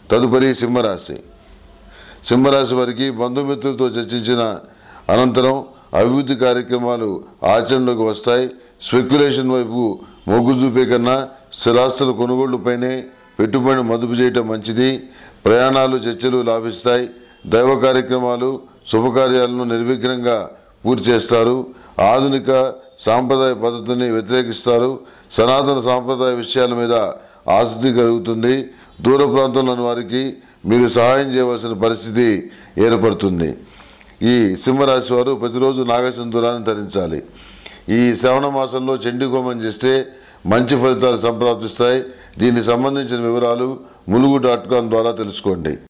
తదుపరి సింహరాశి. సింహరాశి వారికి బంధుమిత్రులతో చర్చించిన అనంతరం అభివృద్ధి కార్యక్రమాలు ఆచరణలోకి వస్తాయి. స్పెక్యులేషన్ వైపు మొగ్గు చూపే కన్నా స్థిరాస్తుల కొనుగోళ్లపైనే పెట్టుబడిని మదుపు చేయటం మంచిది. ప్రయాణాలు, చర్చలు లాభిస్తాయి. దైవ కార్యక్రమాలు, శుభకార్యాలను నిర్విఘ్నంగా పూర్తి చేస్తారు. ఆధునిక సాంప్రదాయ పద్ధతిని వ్యతిరేకిస్తారు. సనాతన సాంప్రదాయ విషయాల మీద ఆసక్తి కలుగుతుంది. దూర ప్రాంతంలోని వారికి మీరు సహాయం చేయవలసిన పరిస్థితి ఏర్పడుతుంది. ఈ సింహరాశి వారు ప్రతిరోజు నాగసింధూరాన్ని ధరించాలి. ఈ శ్రవణ మాసంలో చండీ హోమం చేస్తే మంచి ఫలితాలు సంప్రాప్తిస్తాయి. దీనికి సంబంధించిన వివరాలు mulugu.com ద్వారా తెలుసుకోండి.